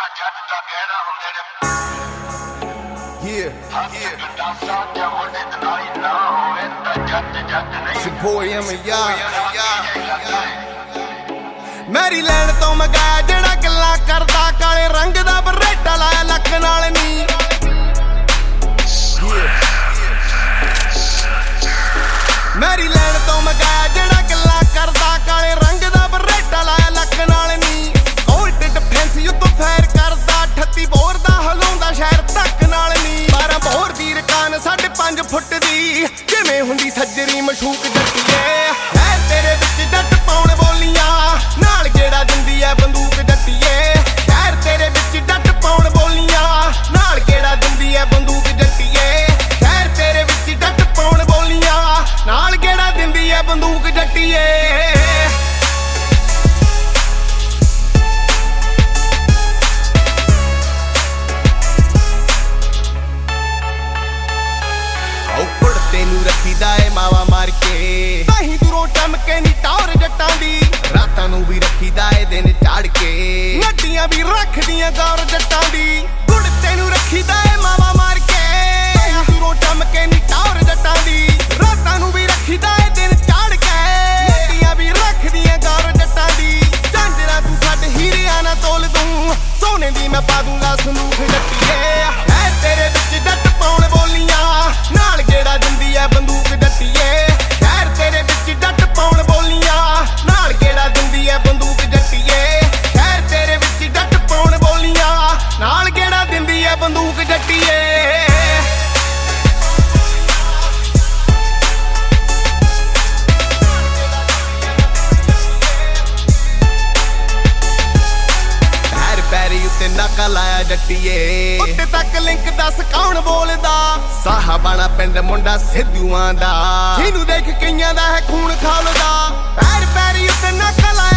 Yeah. It's your boy Maryland ਤੋਂ ਮੰਗਾਇਆ ਜਿਹੜਾ ਗੱਲਾਂ ਕਰਦਾ ਕਾਲੇ ਰੰਗ ਦਾ ਬਰੇਟਾ ਲਾਇਆ ਲੱਕ ਨਾਲ ਨੀ ਮੈਰੀਲੈਂਡ ਤੋਂ ਮੰਗਾਇਆ ਜਿਹੜਾ ਗੱਲਾਂ ਕਰਦਾ ਕਾਲੇ ਰੰਗ ਦਾ ਬਰੇਟਾ ਲਾਇਆ ਲੱਕ ਨਾਲ ਨੀ ਕੋਲਡ ਡਿਫੈਂਸ ਉੱਤੋਂ ਫਾਇਰ ਕਰਦਾ 38 ਬੋਰ ਦਾ ਹਲਾਉਂਦਾ ਸ਼ਹਿਰ ਧੱਕ ਨਾਲ ਨੀ 12 ਬੋਰ ਦੀ ਰਕਾਨ 5.5 ਫੁੱਟ ਦੀ ਜਿਵੇਂ ਹੁੰਦੀ ਸੱਜਰੀ ਮਸ਼ੂਕ ਜੱਟੀਏ ਹੈ ਤੇਰੇ ਵਿੱਚ ਡੱਟ ਪਾਉਣ ਬੋਲੀਆਂ ਨਾਲ ਗੇੜਾ ਦਿੰਦੀ ਐ ਬੰਦੂਕ ਜੱਟੀਏ ਸ਼ਹਿਰ ਤੇਰੇ ਵਿੱਚ ਡੱਟ ਪਾਉਣ ਬੋਲੀਆਂ ਨਾਲ ਗੇੜਾ ਦਿੰਦੀ ਐ ਬੰਦੂਕ ਜੱਟੀਏ ਸ਼ਹਿਰ ਤੇਰੇ ਵਿੱਚ ਡੱਟ ਪਾਉਣ ਬੋਲੀਆਂ ਨਾਲ ਗੇੜਾ ਦਿੰਦੀ ਐ ਬੰਦੂਕ ਜੱਟੀਏ ਤੈਨੂੰ ਰੱਖੀਦਾ ਏ ਮਾਵਾ ਮਾਰ ਕੇ ਨਹੀਂ ਦੂਰੋਂ ਟਮਕੇ ਨੀ ਟੌਰ ਜੱਟਾਂ ਦੀ ਰਾਤਾਂ ਨੂੰ ਵੀ ਰੱਖੀਦਾ ਏ ਦਿਨ ਝਾੜ ਕੇ ਨੱਡੀਆਂ ਵੀ ਰੱਖਦੀਆਂ ਗੌਰ ਜੱਟਾਂ ਦੀ ਗੁੜ ਤੈਨੂੰ ਰੱਖੀਦਾ ਏ ਮਾਵਾ ਮਾਰ ਕੇ ਨਹੀਂ ਦੂਰੋਂ ਟਮਕੇ ਨੀ ਟੌਰ ਜੱਟਾਂ ਦੀ ਰਾਤਾਂ ਨੂੰ ਵੀ ਰੱਖੀਦਾ ਏ ਦਿਨ ਝਾੜ ਕੇ ਨੱਡੀਆਂ ਵੀ ਰੱਖਦੀਆਂ ਗੌਰ ਜੱਟਾਂ ਦੀ ਝਾਂਜਰਾਂ ਤੂੰ ਛੱਡ ਹੀਰਿਆਂ ਨਾ ਤੋਲ ਦੂੰ ਸੋਨੇ ਦੀ ਮੈਂ ਪਾ ਦੂੰਗਾ ਸੰਦੂਖ ਜੱਟੀਏ ਐ ਤੇਰੇ ਵਿੱਚ ਡੱਟ ਪਾਉਣ ਬੋਲੀਆਂ ਨਾਲ ਗੇੜਾ ਦਿੰਦੀ ਐ ਬੰਦੂਕ ਜੱਟੀਏ ਸ਼ਹਿਰ ਤੇਰੇ ਵਿੱਚ ਡੱਟ ਪਾਉਣ ਬੋਲੀਆਂ ਨਾਲ ਗੇੜਾ ਦਿੰਦੀ ਐ ਬੰਦੂਕ ਜੱਟੀਏ ਸ਼ਹਿਰ ਤੇਰੇ ਵਿੱਚ ਡੱਟ ਪਾਉਣ ਬੋਲੀਆਂ ਨਾਲ ਗੇੜਾ ਦਿੰਦੀ ਐ ਬੰਦੂਕ ਜੱਟੀਏ ਪੈਰੀ ਉੱਤੇ ਨਾਕਾ ਲਾਇਆ ਜੱਟੀਏ ਉੱਤੇ ਤੱਕ ਲਿੰਕ ਦੱਸ ਕੌਣ ਬੋਲਦਾ ਸਾਹਬਾਣਾ ਪਿੰਡ ਮੁੰਡਾ ਸਿੱਧੂਆਂ ਦਾ ਜਿਹਨੂੰ ਦੇਖ ਕਈਆਂ ਦਾ ਹੈ ਖੂਨ ਖੌਲਦਾ ਪੈਰੀ ਉੱਤੇ ਨਾਕਾ ਲਾਇਆ